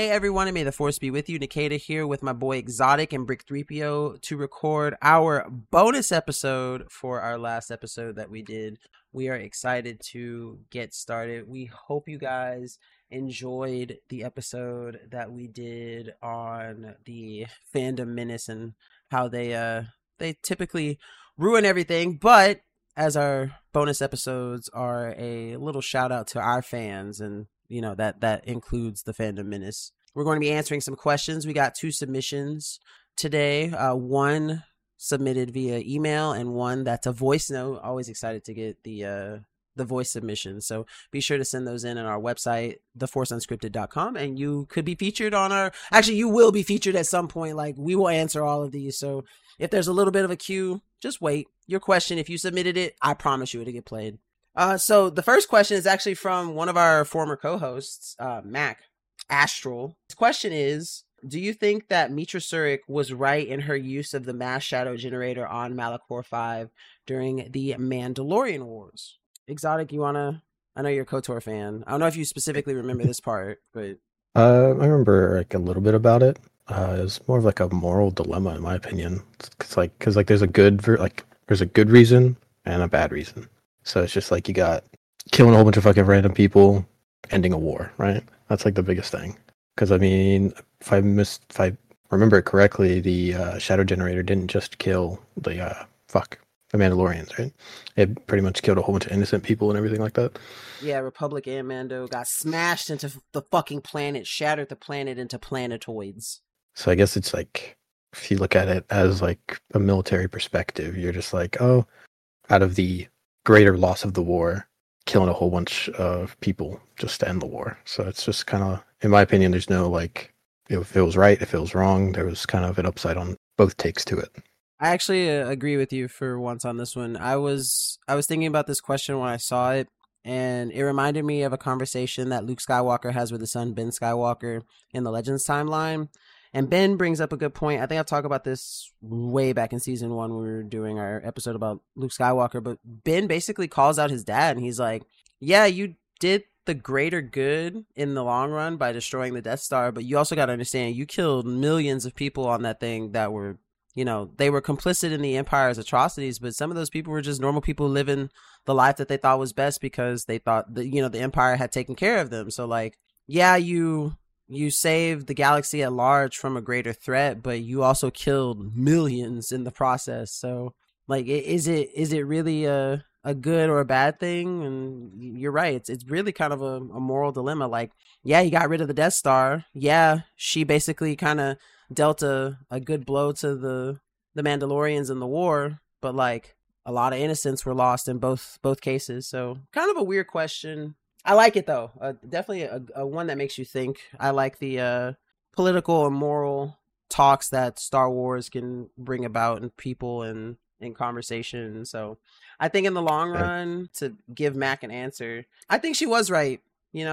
Hey everyone, and may the force be with you. Nikita here with my boy Exotic and Brick 3PO to record our bonus episode for our last episode that we did. We are excited to get started. We hope you guys enjoyed the episode that we did on the fandom menace and how they typically ruin everything, but as our bonus episodes are a little shout out to our fans, and that includes the fandom menace. We're going to be answering some questions. We got 2 submissions today. One submitted via email and one that's a voice note. Always excited to get the voice submission. So be sure to send those in on our website, theforceunscripted.com, and you could be featured on our... Actually, you will be featured at some point. Like, we will answer all of these. So if there's a little bit of a queue, just wait. Your question, if you submitted it, I promise you it'll get played. So the first question is actually from one of our former co-hosts, Mac Astral. His question is, do you think that Mitra Surik was right in her use of the mass shadow generator on Malachor 5 during the Mandalorian Wars? Exotic, you wanna... I know you're a KOTOR fan. I don't know if you specifically remember this part, but... I remember like a little bit about it. It was more of like a moral dilemma, in my opinion. Because there's a good there's a good reason and a bad reason. So it's just like you got killing a whole bunch of fucking random people, ending a war, right? That's like the biggest thing. Because I mean, if I remember it correctly, the shadow generator didn't just kill the Mandalorians, right? It pretty much killed a whole bunch of innocent people and everything like that. Yeah, Republic and Mando got smashed into the fucking planet, shattered the planet into planetoids. So I guess it's like, if you look at it as like a military perspective, you're just like, oh, out of the greater loss of the war, killing a whole bunch of people just to end the war. So it's just kind of, in my opinion, there's no like, if it was right, if it was wrong, there was kind of an upside on both takes to it. I actually agree with you for once on this one. I was thinking about this question when I saw it, and it reminded me of a conversation that Luke Skywalker has with his son Ben Skywalker in the Legends timeline. And Ben brings up a good point. I think I've talked about this way back in season 1 when we were doing our episode about Luke Skywalker. But Ben basically calls out his dad, and he's like, yeah, you did the greater good in the long run by destroying the Death Star, but you also got to understand, you killed millions of people on that thing that were, they were complicit in the Empire's atrocities, but some of those people were just normal people living the life that they thought was best because they thought that, the Empire had taken care of them. So, like, yeah, you saved the galaxy at large from a greater threat, but you also killed millions in the process. So, like, is it really a good or a bad thing? And you're right. It's really kind of a moral dilemma. Like, yeah, you got rid of the Death Star. Yeah, she basically kind of dealt a good blow to the Mandalorians in the war, but like a lot of innocents were lost in both cases. So kind of a weird question. I like it though. Definitely a one that makes you think. I like the political and moral talks that Star Wars can bring about in people and in conversation. So I think in the long run, to give Mac an answer, I think she was right.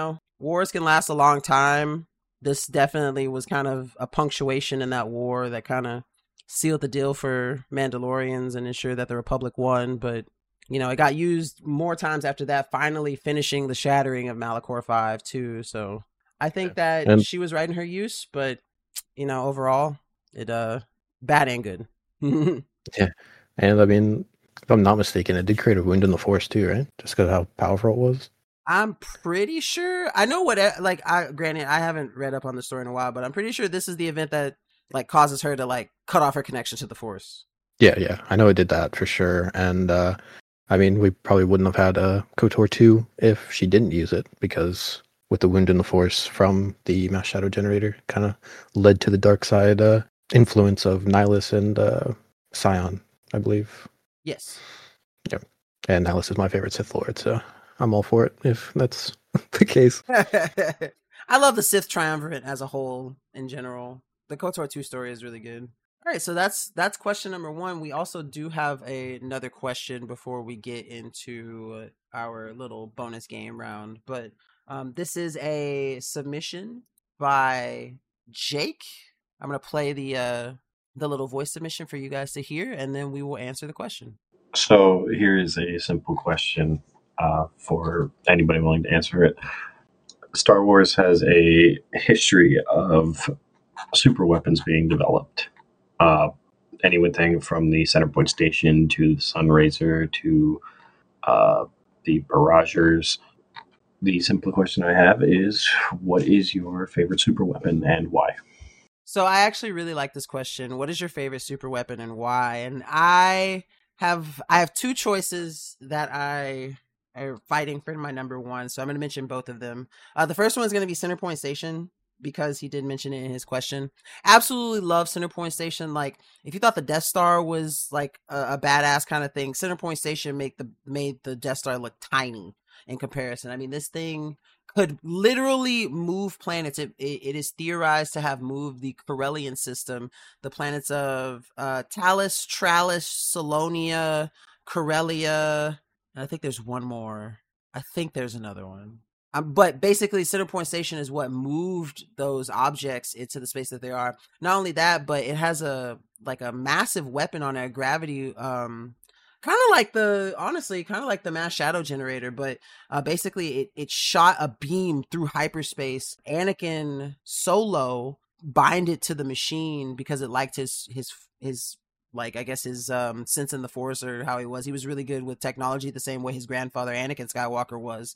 Wars can last a long time. This definitely was kind of a punctuation in that war that kind of sealed the deal for Mandalorians and ensured that the Republic won. But, it got used more times after that, finally finishing the shattering of Malachor 5 too. So I think that she was right in her use, but, overall, it bad and good. Yeah. And I mean, if I'm not mistaken, it did create a wound in the Force too, right? Just because of how powerful it was. I'm pretty sure. I know granted, I haven't read up on the story in a while, but I'm pretty sure this is the event that like causes her to like cut off her connection to the Force. Yeah. I know it did that for sure. And I mean, we probably wouldn't have had a KOTOR 2 if she didn't use it, because with the wound in the Force from the mass shadow generator kind of led to the dark side influence of Nihilus and Sion, I believe. Yes. Yeah. And Nihilus is my favorite Sith Lord, so I'm all for it if that's the case. I love the Sith Triumvirate as a whole in general. The KOTOR 2 story is really good. All right, so that's question number 1. We also do have another question before we get into our little bonus game round. But this is a submission by Jake. I'm going to play the little voice submission for you guys to hear, and then we will answer the question. So here is a simple question for anybody willing to answer it. Star Wars has a history of super weapons being developed. Uh, Anything from the Centerpoint Station to the Sunraiser to uh, the Barragers. The simple question I have is, what is your favorite super weapon and why? So I actually really like this question. What is your favorite super weapon and why? And I have two choices that I are fighting for my number one. So I'm going to mention both of them. The first one is going to be Centerpoint Station because he did mention it in his question. Absolutely love Centerpoint Station. Like if you thought the Death Star was like a badass kind of thing, Centerpoint Station made the Death Star look tiny in comparison. I mean, this thing could literally move planets. It is theorized to have moved the Corellian system, the planets of Talos, Tralis, Salonia, Corellia, and I think there's one more. I think there's another one. But basically, Centerpoint Station is what moved those objects into the space that they are. Not only that, but it has a massive weapon on it, a gravity kind of like the mass shadow generator, but basically it shot a beam through hyperspace. Anakin Solo bind it to the machine because it liked his like I guess his sense in the force, or how he was really good with technology the same way his grandfather Anakin Skywalker was,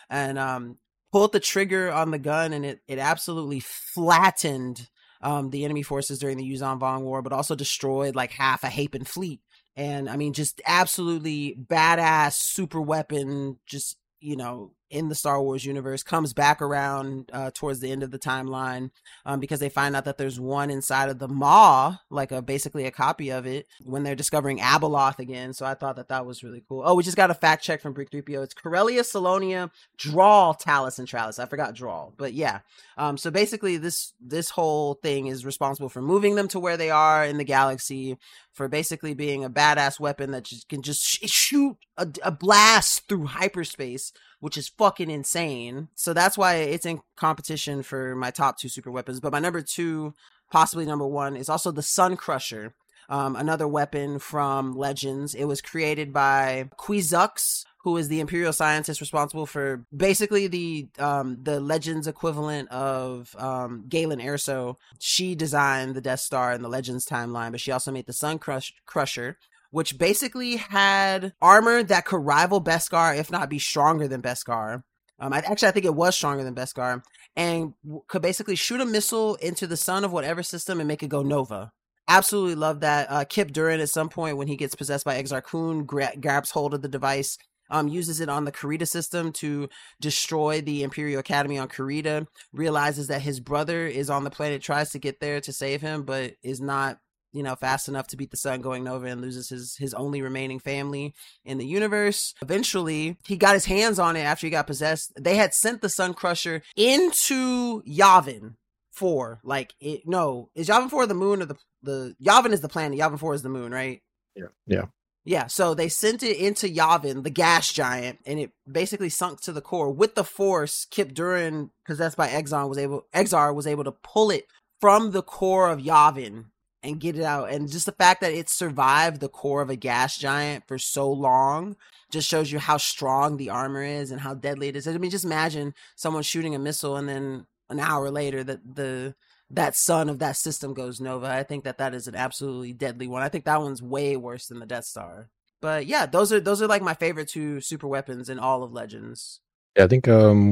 and pulled the trigger on the gun, and it absolutely flattened the enemy forces during the Yuzan Vong War, but also destroyed like half a Hapan fleet. And I mean, just absolutely badass super weapon, just, in the Star Wars universe, comes back around towards the end of the timeline because they find out that there's one inside of the Maw, like basically a copy of it, when they're discovering Abeloth again. So I thought that was really cool. Oh, we just got a fact check from Brick 3PO. It's Corellia, Salonia, Drawl, Talos, and Tralis. I forgot Drawl, but yeah. So basically this whole thing is responsible for moving them to where they are in the galaxy, for basically being a badass weapon that can shoot a blast through hyperspace, which is fucking insane. So that's why it's in competition for my top two super weapons. But my number two, possibly number one, is also the Sun Crusher, another weapon from Legends. It was created by Quizux, who is the Imperial scientist responsible for basically the Legends equivalent of Galen Erso. She designed the Death Star in the Legends timeline, but she also made the Sun Crusher, which basically had armor that could rival Beskar, if not be stronger than Beskar. I think it was stronger than Beskar, and could basically shoot a missile into the sun of whatever system and make it go Nova. Absolutely love that. Kip Durin, at some point when he gets possessed by Exar Kun, grabs hold of the device, uses it on the Karita system to destroy the Imperial Academy on Karita, realizes that his brother is on the planet, tries to get there to save him, but is not fast enough to beat the sun going Nova, and loses his only remaining family in the universe. Eventually, he got his hands on it after he got possessed. They had sent the Sun Crusher into Yavin 4. Is Yavin 4 the moon, or the Yavin is the planet, Yavin 4 is the moon, right? Yeah, so they sent it into Yavin, the gas giant, and it basically sunk to the core. With the Force, Kip Durin, possessed by Exar, was able to pull it from the core of Yavin and get it out. And just the fact that it survived the core of a gas giant for so long just shows you how strong the armor is and how deadly it is. I mean, just imagine someone shooting a missile and then an hour later that sun of that system goes Nova. I think that is an absolutely deadly one. I think that one's way worse than the Death Star. But yeah, those are like my favorite two super weapons in all of Legends. Yeah, I think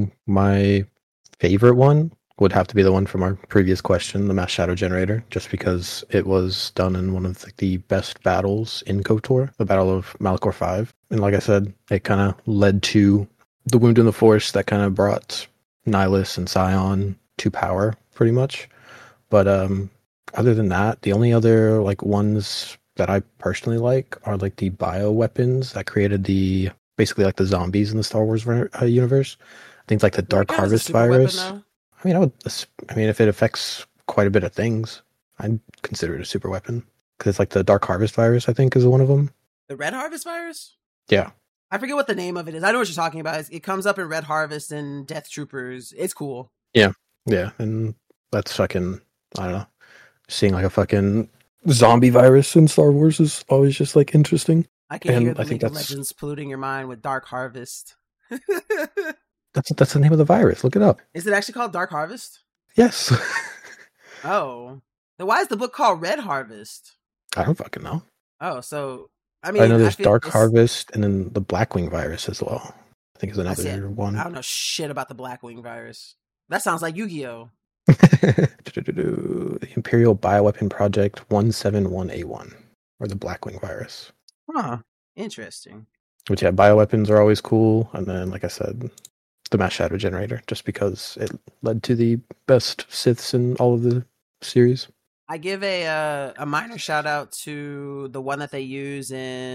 my favorite one would have to be the one from our previous question, the Mass Shadow Generator, just because it was done in one of the best battles in KOTOR, the Battle of Malachor V. And like I said, it kind of led to the Wound in the Force that kind of brought Nihilus and Scion to power, pretty much. But other than that, the only other ones that I personally like are the bio weapons that created basically the zombies in the Star Wars universe. Things like the Dark Harvest virus. I mean, if it affects quite a bit of things, I'd consider it a super weapon, because it's the Dark Harvest virus, I think, is one of them. The Red Harvest virus? Yeah. I forget what the name of it is. I know what you're talking about. It comes up in Red Harvest and Death Troopers. It's cool. Yeah, and that's fucking, I don't know, seeing a fucking zombie virus in Star Wars is always just interesting. I can hear the League of Legends polluting your mind with Dark Harvest. That's the name of the virus. Look it up. Is it actually called Dark Harvest? Yes. Oh. Then why is the book called Red Harvest? I don't fucking know. Oh, so I mean, I know there's feel Dark it's- Harvest and then the Blackwing virus as well. I think is I see another it. one. I don't know shit about the Blackwing virus. That sounds like Yu-Gi-Oh. The Imperial Bioweapon Project 171A1, or the Blackwing virus. Huh. Interesting. Which, yeah, bioweapons are always cool. And then, like I said, the Mass Shadow Generator, just because it led to the best Siths in all of the series. I give a minor shout out to the one that they use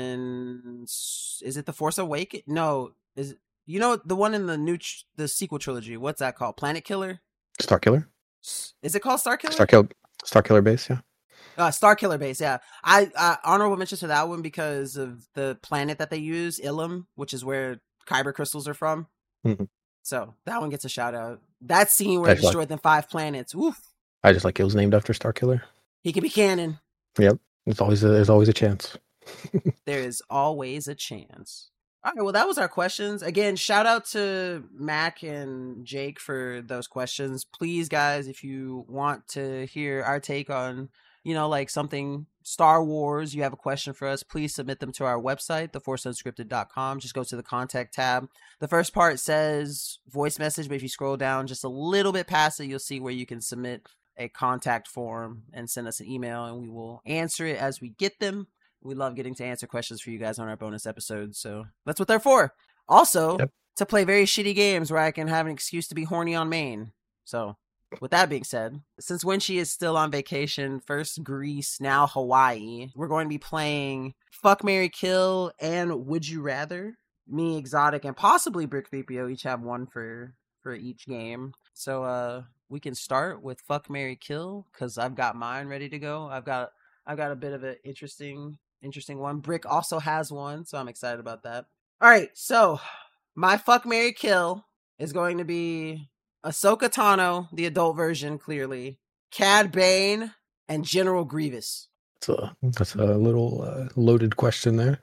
in. Is it the Force Awakens? No, is it, the one in the sequel trilogy? What's that called? Planet Killer? Starkiller? Is it called Starkiller? Starkiller Base, yeah. Starkiller Base, yeah. I honorable mention to that one because of the planet that they use, Ilum, which is where kyber crystals are from. Mm-hmm. So that one gets a shout out. That scene where he destroyed them 5 planets. Oof. I just like it was named after Starkiller. He can be canon. Yep. There's always a chance. There is always a chance. All right, well, that was our questions. Again, shout out to Mac and Jake for those questions. Please, guys, if you want to hear our take on, like something Star Wars, you have a question for us, please submit them to our website, theforceunscripted.com. Just go to the contact tab. The first part says voice message, but if you scroll down just a little bit past it, you'll see where you can submit a contact form and send us an email, and we will answer it as we get them. We love getting to answer questions for you guys on our bonus episodes, so that's what they're for. Also, to play very shitty games where I can have an excuse to be horny on main. So, with that being said, since when she is still on vacation, first Greece, now Hawaii, we're going to be playing Fuck, Marry, Kill and Would You Rather. Me, Exotic, and possibly Brick 3PO each have one for each game. So, we can start with Fuck, Marry, Kill, because I've got mine ready to go. I've got a bit of an interesting one. Brick also has one, so I'm excited about that. All right, so my Fuck, Marry, Kill is going to be Ahsoka Tano, the adult version, clearly, Cad Bane, and General Grievous. That's a little loaded question there.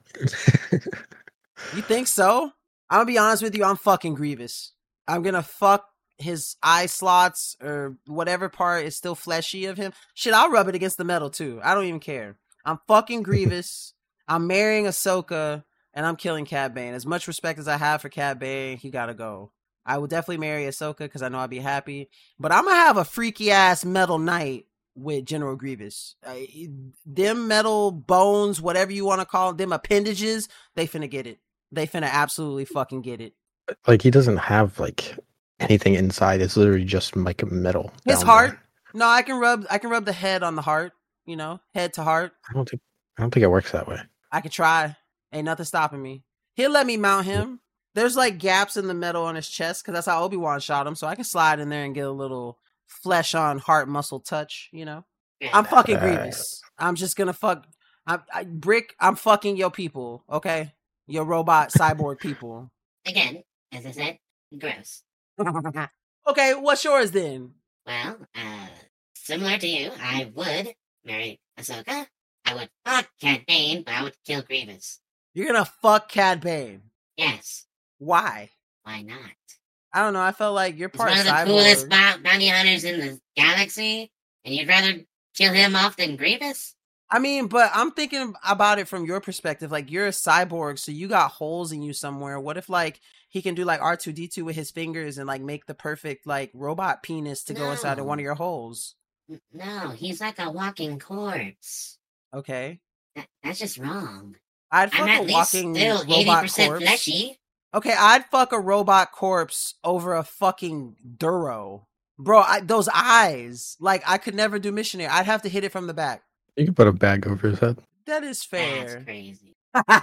You think so? I'm gonna be honest with you, I'm fucking Grievous. I'm gonna fuck his eye slots or whatever part is still fleshy of him. Shit, I'll rub it against the metal too. I don't even care. I'm fucking Grievous. I'm marrying Ahsoka, and I'm killing Cad Bane. As much respect as I have for Cad Bane, he gotta go. I would definitely marry Ahsoka because I know I'd be happy. But I'm gonna have a freaky ass metal night with General Grievous. Them metal bones, whatever you want to call them appendages, they finna get it. They finna absolutely fucking get it. Like, he doesn't have like anything inside. It's literally just like metal. His heart. There. No, I can rub the head on the heart. Head to heart. I don't think it works that way. I could try. Ain't nothing stopping me. He'll let me mount him. There's like gaps in the metal on his chest because that's how Obi-Wan shot him. So I can slide in there and get a little flesh on heart muscle touch. I'm fucking Grievous. I'm just gonna fuck. Brick. I'm fucking your people. Okay, your robot cyborg people. Again, as I said, gross. Okay, what's yours then? Well, similar to you, I would marry Ahsoka. I would fuck Cad Bane, but I would kill Grievous. You're gonna fuck Cad Bane? Yes. Why? Why not? I don't know. I felt like you're part He's one of the coolest bounty hunters in the galaxy, and you'd rather kill him off than Grievous? I mean, but I'm thinking about it from your perspective. Like, you're a cyborg, so you got holes in you somewhere. What if, like, he can do, like, R2-D2 with his fingers and, like, make the perfect, like, robot penis to go inside of one of your holes? No, he's like a walking corpse. Okay. That's just wrong. I'd fuck a walking still 80% corpse. Fleshy. Okay, I'd fuck a robot corpse over a fucking Duro. Bro, those eyes. Like, I could never do missionary. I'd have to hit it from the back. You can put a bag over his head. That is fair. That's crazy.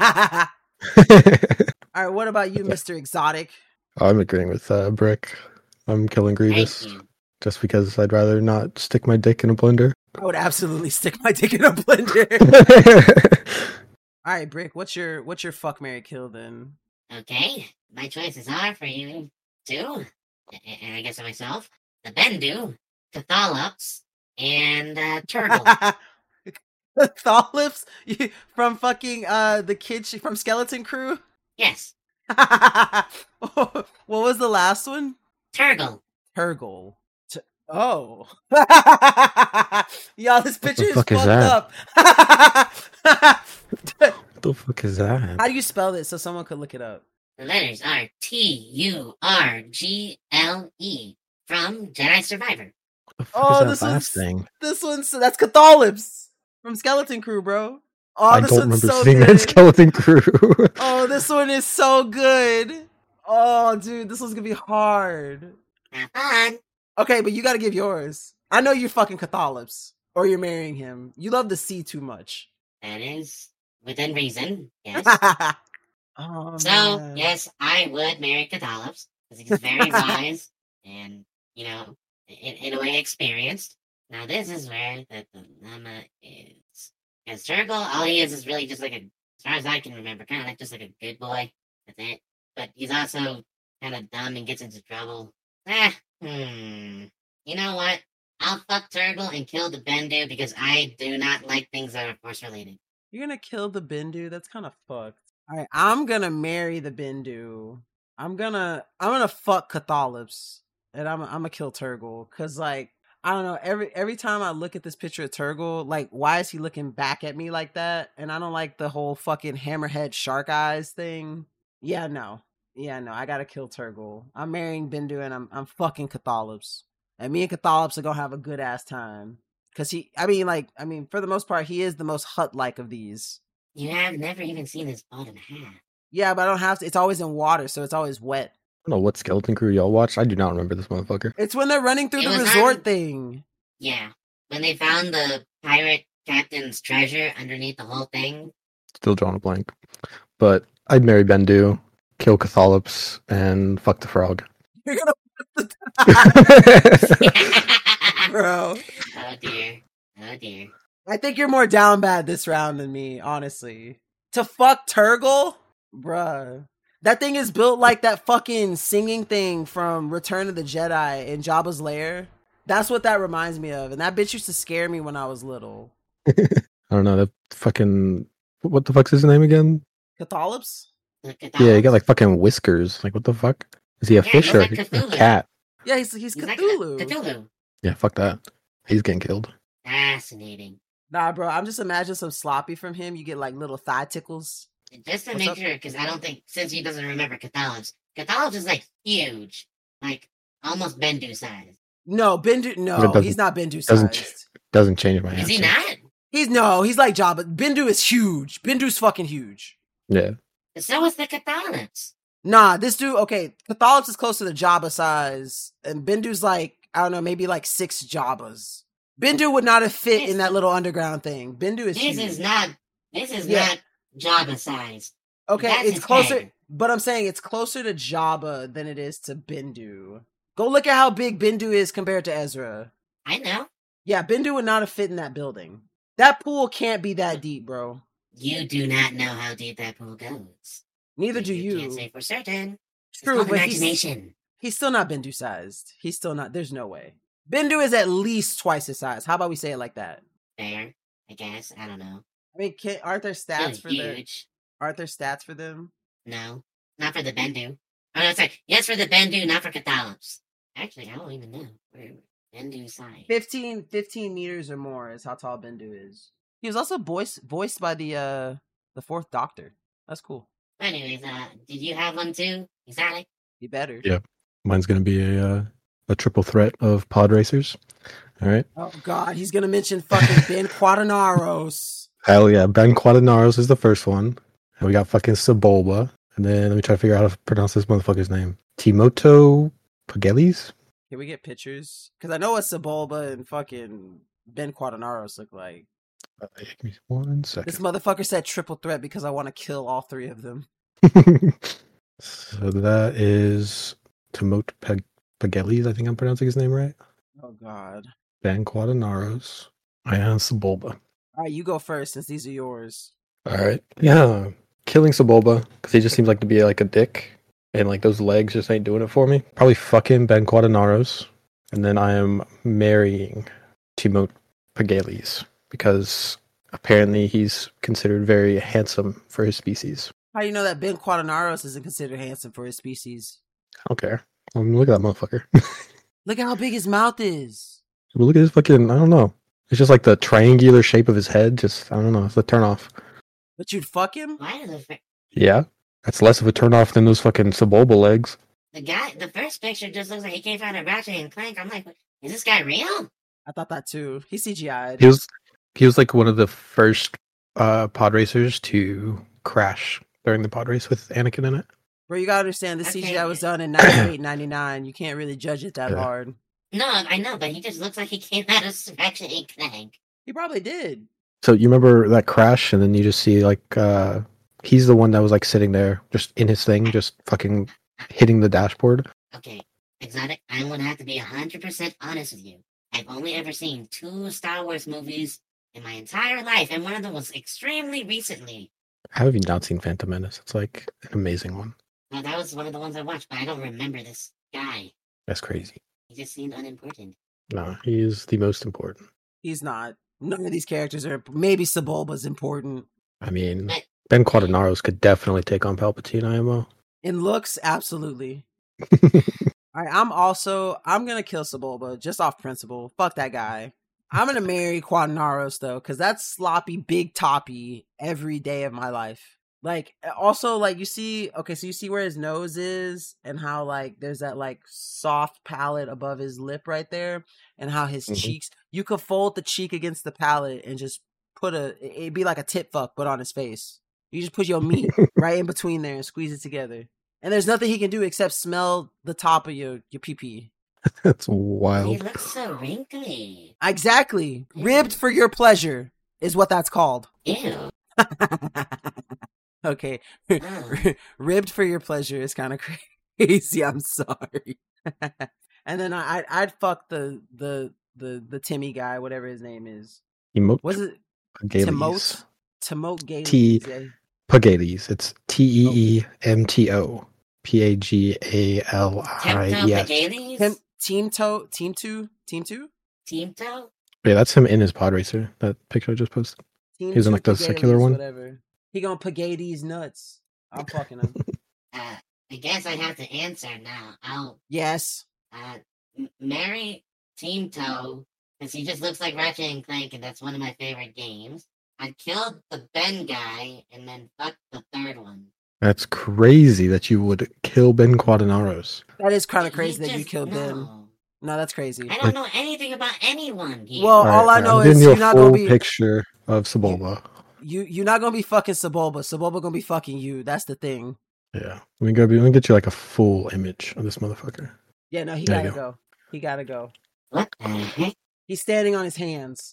All right, what about you, Mr. Exotic? I'm agreeing with Brick. I'm killing Grievous. Just because I'd rather not stick my dick in a blender. I would absolutely stick my dick in a blender. All right, Brick, what's your fuck, marry, kill then? Okay, my choices are for you two, and I guess for myself, the Bendu, Cathalops, and Turtle. Tholips from fucking the kid from Skeleton Crew? Yes. What was the last one? Turgle. Turgle. Oh. Y'all, this picture is fuck fucked is that? up. What the fuck is that? How do you spell this so someone could look it up? The letters are Turgle from Jedi Survivor. What the fuck Oh, is this that one's last thing? That's Catholips from Skeleton Crew, bro. Oh, I this don't one's remember so seeing good. that Skeleton Crew. Oh, this one is so good. Oh, dude, this one's gonna be hard. Have fun. Okay, but you gotta give yours. I know you're fucking Catholips, or you're marrying him. You love the sea too much. That is within reason, yes. Oh, So, man. yes, I would marry Catholips because he's very wise and, in a way experienced. Now, this is where the dilemma is. Because Turgle, all he is really just like as far as I can remember, kind of like just like a good boy. That's it. But he's also kind of dumb and gets into trouble. You know what? I'll fuck Turgle and kill the Bendu because I do not like things that are Force related. You're gonna kill the Bindu? That's kind of fucked. All right, I'm gonna marry the Bindu. I'm gonna fuck Catholips, and I'm gonna kill Turgle. Cause like I don't know, every time I look at this picture of Turgle, like why is he looking back at me like that? And I don't like the whole fucking hammerhead shark eyes thing. Yeah, no, I gotta kill Turgle. I'm marrying Bindu, and I'm fucking Catholips, and me and Catholips are gonna have a good ass time. Cause for the most part, he is the most hut-like of these. You have never even seen his bottom half. Yeah, but I don't have to. It's always in water, so it's always wet. I don't know what Skeleton Crew y'all watched. I do not remember this motherfucker. It's when they're running through It the was resort on- thing. Yeah. When they found the pirate captain's treasure underneath the whole thing. Still drawing a blank. But I'd marry Bendu, kill Catholips, and fuck the frog. You're gonna bro. Oh dear. Oh dear. I think you're more down bad this round than me, honestly. To fuck Turgle? Bruh. That thing is built like that fucking singing thing from Return of the Jedi in Jabba's lair. That's what that reminds me of. And that bitch used to scare me when I was little. I don't know, that fucking... What the fuck's his name again? Catholips? Yeah, he got like fucking whiskers. Like, what the fuck? Is he a Yeah, fish he's or like a Cthulhu. cat? Yeah, he's He's Cthulhu. like Cthulhu. Yeah, fuck that. He's getting killed. Fascinating. Nah, bro, I'm just imagining some sloppy from him. You get like little thigh tickles. Just to What's make up? sure, because I don't think, since he doesn't remember Catholics is like huge. Like almost Bendu size. No, Bindu. It No, doesn't- he's not Bindu doesn't- sized. Doesn't change my Is answer. he not? He's like Jabba. Bindu is huge. Bindu's fucking huge. Yeah. So is the Catholics. Nah, this dude. Okay, Catholics is closer to Jabba size, and Bindu's like I don't know, maybe like 6 Jabbas. Bindu would not have fit in that little underground thing. Bindu is This huge. is not Yeah. not Jabba size. Okay, That's it's his closer, head. but I'm saying it's closer to Jabba than it is to Bindu. Go look at how big Bindu is compared to Ezra. I know. Yeah, Bindu would not have fit in that building. That pool can't be that deep, bro. You do not know how deep that pool goes. Neither do You you. can't say for certain. It's True, called but imagination. he's still not Bindu sized. He's still not. There's no way. Bindu is at least twice his size. How about we say it like that? Fair, I guess. I don't know. I mean, aren't there stats Still for their? huge. Aren't there stats for them? No, not for the Bendu. Oh no, sorry. Yes, for the Bendu, not for Catholics. Actually, I don't even know where Bendu size. 15 meters or more is how tall Bindu is. He was also voiced by the Fourth Doctor. That's cool. Anyways, did you have one too? Exotic? You better. Yeah. Mine's gonna be a triple threat of pod racers. All right. Oh God, he's gonna mention fucking Ben Quaternaros. Hell yeah. Ben Quaternaros is the first one. And we got fucking Sebulba. And then let me try to figure out how to pronounce this motherfucker's name. Timoto Pagelis? Can we get pictures? Because I know what Sebulba and fucking Ben Quaternaros look like. Give me 1 second. This motherfucker said triple threat because I want to kill all 3 of them. So that is Timoto Pagelis. I think I'm pronouncing his name right. Oh God. Ben Quaternaros. And Sebulba. All right, you go first since these are yours. All right. Yeah. Killing Sebulba because he just seems like to be like a dick. And like those legs just ain't doing it for me. Probably fucking Ben Quaternaros. And then I am marrying Timote Pagelis because apparently he's considered very handsome for his species. How do you know that Ben Quaternaros isn't considered handsome for his species? I don't care. Look at that motherfucker. Look at how big his mouth is. But look at his fucking. I don't know. It's just like the triangular shape of his head. Just I don't know. It's a turn off. But you'd fuck him? Why does Yeah, that's less of a turn off than those fucking Sebulba legs. the first picture just looks like he came out of Ratchet and Clank. I'm like, is this guy real? I thought that too. He's CGI'd. He was like one of the first pod racers to crash during the pod race with Anakin in it. Bro, you gotta understand, this Okay. CGI was done in 98, 99. You can't really judge it that Yeah. hard. No, I know, but he just looks like he came out of Ratchet and Clank. He probably did. So you remember that crash, and then you just see like he's the one that was like sitting there, just in his thing, just fucking hitting the dashboard. Okay, Exotic, I'm gonna have to be 100% honest with you. I've only ever seen 2 Star Wars movies in my entire life, and one of them was extremely recently. How have you not seen Phantom Menace? It's like an amazing one. Now, that was one of the ones I watched, but I don't remember this guy. That's crazy. He just seemed unimportant. No, he is the most important. He's not. None of these characters are. Maybe Sebulba's important. I mean, But Ben Quaternaros could definitely take on Palpatine, IMO. In looks, absolutely. All right, I'm gonna kill Sebulba just off principle. Fuck that guy. I'm gonna marry Quaternaros though, because that's sloppy, big toppy every day of my life. Like, also, like, you see where his nose is, and how like there's that like soft palate above his lip right there, and how his cheeks. You could fold the cheek against the palate and just it'd be like a tit fuck, but on his face. You just put your meat right in between there and squeeze it together. And there's nothing he can do except smell the top of your pee-pee. That's he wild. looks so wrinkly. Exactly. Ribbed for your pleasure is what that's called. Ew. Okay. Ugh. Ribbed for your pleasure is kind of crazy. I'm sorry. And then I'd fuck the Timmy guy, whatever his name is. Emote. Was it Pagales. Timote Gales? T- Yeah. Pagales. It's TEEMTO. PAGALIES. Pagales? Team Two? Team Toe? Yeah, that's him in his pod racer. That picture I just posted. Team He's in, Two like, the secular Pagales, one? Whatever. He gonna pagay these nuts. I'm fucking him. I guess I have to answer now. I'll Yes. marry Team Toe, because he just looks like Ratchet and Clank, and that's one of my favorite games. I'd kill the Ben guy, and then fuck the third one. That's crazy that you would kill Ben Quaternaros. That is kind of He crazy that you just- killed Ben. no. No, that's crazy. I don't know anything about anyone here. Well, all I know I'm is giving you you're a not full gonna be picture of Sebulba. you're not gonna be fucking Sebulba. Sebulba gonna be fucking you. That's the thing. Yeah, let me get you like a full image of this motherfucker. Yeah, no, he There gotta you go. He gotta go. What the heck? He's standing on his hands.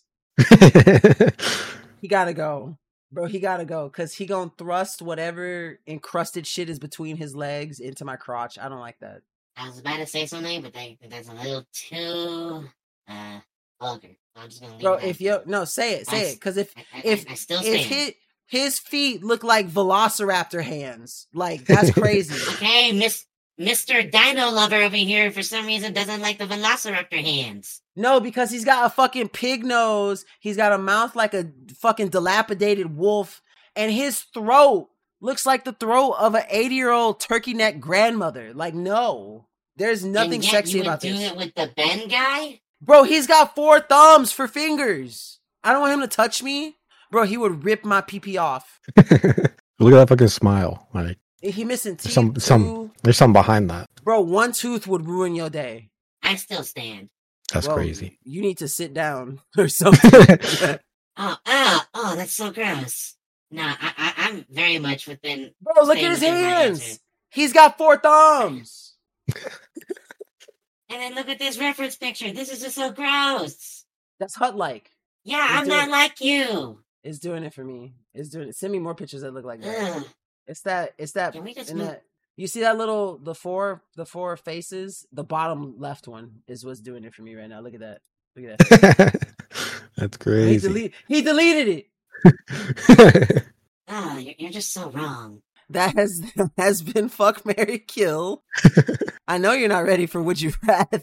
He gotta go. Bro, he gotta go. Cause he gonna thrust whatever encrusted shit is between his legs into my crotch. I don't like that. I was about to say something, but that's a little too vulgar. So I'm just gonna leave Bro, it if at you that. no, say it. I- Cause if I still stand. his feet look like velociraptor hands. Like, that's crazy. Okay, Mr. Dino Lover over here for some reason doesn't like the Velociraptor hands. No, because he's got a fucking pig nose. He's got a mouth like a fucking dilapidated wolf. And his throat looks like the throat of an 80-year-old turkey neck grandmother. Like, no. There's nothing And yet sexy you would about do this. it with the Ben guy? Bro, he's got 4 thumbs for fingers. I don't want him to touch me. Bro, he would rip my pee off. Look at that fucking smile. Like He missing teeth. some too. there's something behind that. Bro, one tooth would ruin your day. I still stand. That's Well, crazy. You need to sit down or something. Oh, that's so gross. No, I'm very much within. Bro, look staying at his within my hands. answer. He's got 4 thumbs. And then look at this reference picture. This is just so gross. That's Hut-like. Yeah, Let's I'm do not it. like you. It's doing it for me. It's doing it. Send me more pictures that look like that. Ugh. It's that. Can we just in move? that. You see that little the four faces. The bottom left one is what's doing it for me right now. Look at that. Look at that. That's he crazy. deleted it. Oh, you're just so wrong. That has been Fuck, Marry, Kill. I know you're not ready for Would You Rather.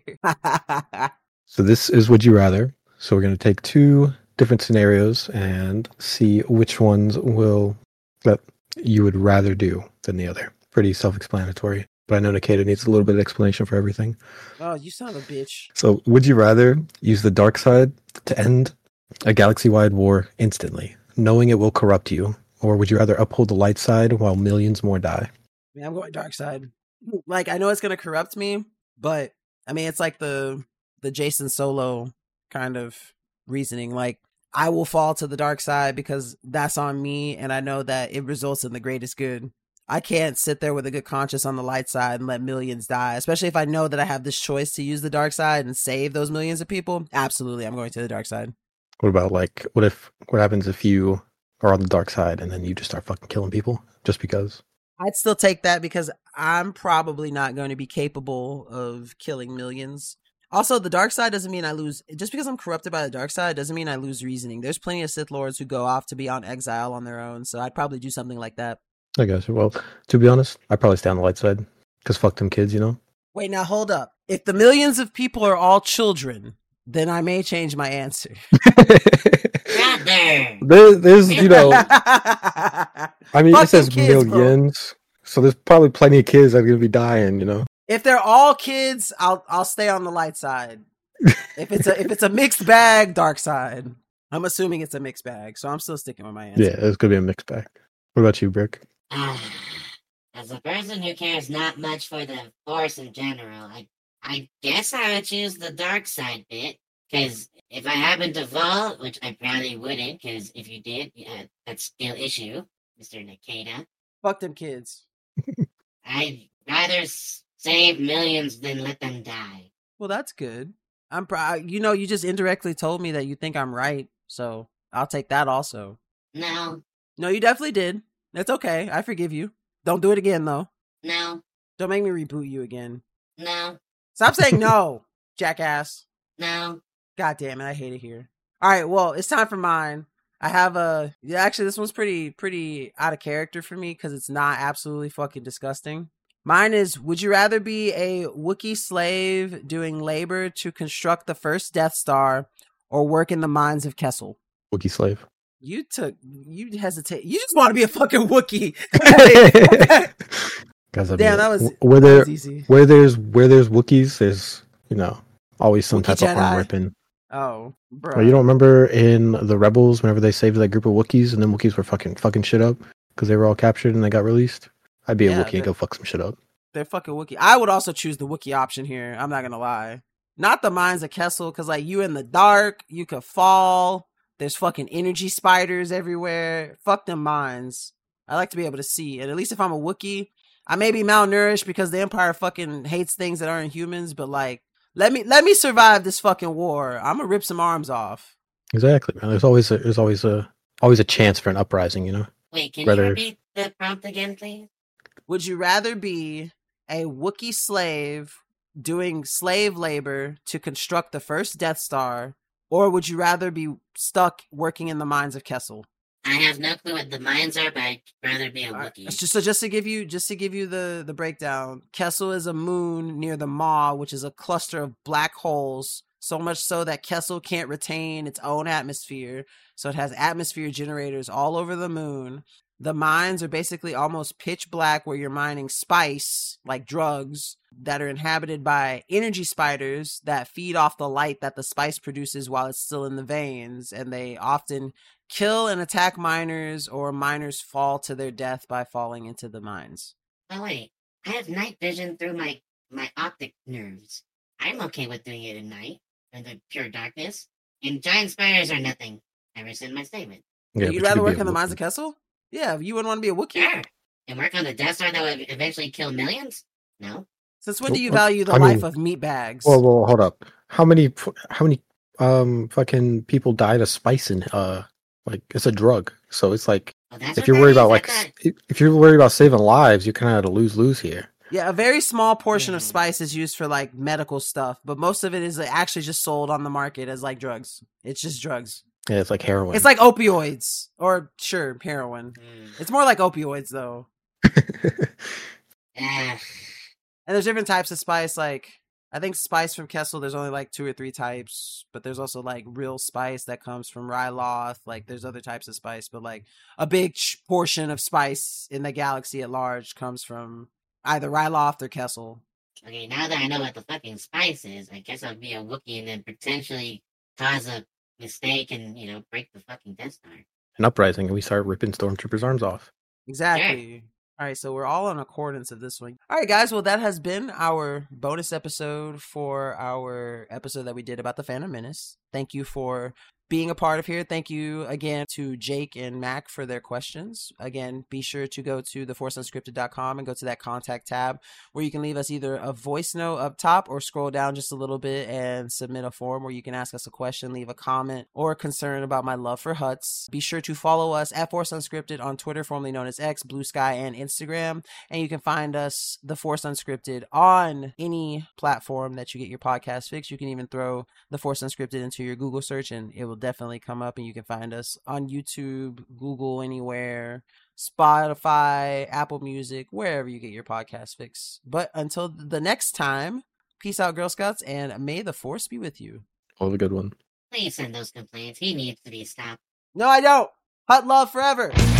So this is Would You Rather. So we're going to take 2 different scenarios and see which ones will you would rather do than the other. Pretty self-explanatory. But I know Nikita needs a little bit of explanation for everything. Oh, you son of a bitch. So, would you rather use the dark side to end a galaxy-wide war instantly, knowing it will corrupt you, or would you rather uphold the light side while millions more die? I mean, I'm going dark side. Like, I know it's gonna corrupt me, but I mean, it's like the Jason Solo kind of reasoning. Like, I will fall to the dark side because that's on me, and I know that it results in the greatest good. I can't sit there with a good conscience on the light side and let millions die, especially if I know that I have this choice to use the dark side and save those millions of people. Absolutely, I'm going to the dark side. What about what happens if you are on the dark side and then you just start fucking killing people just because? I'd still take that because I'm probably not going to be capable of killing millions. Also, the dark side doesn't mean I lose. Just because I'm corrupted by the dark side doesn't mean I lose reasoning. There's plenty of Sith Lords who go off to be on exile on their own, so I'd probably do something like that. I guess. Well, to be honest, I'd probably stay on the light side because fuck them kids, you know? Wait, now hold up. If the millions of people are all children, then I may change my answer. Brother! There's, you know, I mean, Fuck it says them kids, bro. millions, so there's probably plenty of kids that are going to be dying, you know? If they're all kids, I'll stay on the light side. If it's a mixed bag, dark side. I'm assuming it's a mixed bag, so I'm still sticking with my answer. Yeah, it's going to be a mixed bag. What about you, Brick? As a person who cares not much for the Force in general, I guess I would choose the dark side bit, because if I happen to fall, which I probably wouldn't, because if you did, that's still issue, Mr. Nikita. Fuck them kids. I'd rather save millions than let them die. Well, that's good. You just indirectly told me that you think I'm right, so I'll take that also. No. No, you definitely did. It's okay. I forgive you. Don't do it again, though. No. Don't make me reboot you again. No. Stop saying no, jackass. No. God damn it, I hate it here. All right, well, it's time for mine. I have actually, this one's pretty out of character for me because it's not absolutely fucking disgusting. Mine is, would you rather be a Wookiee slave doing labor to construct the first Death Star or work in the mines of Kessel? Wookiee slave. You hesitate. You just want to be a fucking Wookiee. Guys, damn, that was easy. Where there's Wookiees, there's, you know, always some Wookiee type of Jedi. arm ripping. Oh, bro. Well, you don't remember in the Rebels whenever they saved that group of Wookiees and then Wookiees were fucking shit up because they were all captured and they got released? I'd be a Wookiee and go fuck some shit up. They're fucking Wookiee. I would also choose the Wookiee option here. I'm not gonna lie. Not the mines of Kessel, because like you in the dark, you could fall. There's fucking energy spiders everywhere. Fuck them mines. I like to be able to see. And at least if I'm a Wookiee, I may be malnourished because the Empire fucking hates things that aren't humans, but like let me survive this fucking war. I'm gonna rip some arms off. Exactly, man. There's always a chance for an uprising, you know? Wait, can you repeat the prompt again, please? Would you rather be a Wookiee slave doing slave labor to construct the first Death Star, or would you rather be stuck working in the mines of Kessel? I have no clue what the mines are, but I'd rather be a Wookiee. Just to give you the breakdown, Kessel is a moon near the Maw, which is a cluster of black holes. So much so that Kessel can't retain its own atmosphere. So it has atmosphere generators all over the moon. The mines are basically almost pitch black where you're mining spice, like drugs, that are inhabited by energy spiders that feed off the light that the spice produces while it's still in the veins. And they often kill and attack miners, or miners fall to their death by falling into the mines. Oh wait, I have night vision through my optic nerves. I'm okay with doing it at night, in the pure darkness. And giant spiders are nothing. I rescind my statement. Yeah, you'd rather work in the mines of Kessel? Yeah, you wouldn't want to be a Wookiee? Sure. And work on the Death Star that would eventually kill millions? No. Since when do you value the life of meatbags? Well, hold up. How many fucking people died of spice in like it's a drug. So it's like if you're worried about if you're worried about saving lives, you're kind of at a lose-lose here. Yeah, a very small portion of spice is used for like medical stuff, but most of it is actually just sold on the market as like drugs. It's just drugs. Yeah, it's like heroin. It's like opioids, or sure, heroin. It's more like opioids though. And there's different types of spice. Like I think spice from Kessel, there's only like 2 or 3 types, but there's also like real spice that comes from Ryloth. Like there's other types of spice, but like a big portion of spice in the galaxy at large comes from either Ryloth or Kessel. Okay, now that I know what the fucking spice is, I guess I'll be a Wookiee and then potentially cause a mistake and, break the fucking Death Star. An uprising, and we start ripping stormtroopers' arms off. Exactly. All right, so we're all in accordance of this one. All right, guys. Well, that has been our bonus episode for our episode that we did about the Phantom Menace. Thank you for being a part of here. Thank you again to Jake and Mac for their questions. Again, be sure to go to theforceunscripted.com and go to that contact tab where you can leave us either a voice note up top or scroll down just a little bit and submit a form where you can ask us a question, leave a comment, or a concern about my love for Hutts. Be sure to follow us at Force Unscripted on Twitter, formerly known as X, Blue Sky, and Instagram. And you can find us, The Force Unscripted, on any platform that you get your podcast fix. You can even throw The Force Unscripted into your Google search and it will definitely come up, and you can find us on YouTube, Google, anywhere, Spotify, Apple Music, wherever you get your podcast fix. But until the next time, peace out, Girl Scouts, and may the Force be with you. All a good one. Please send those complaints. He needs to be stopped. No, I don't. Hutt love forever.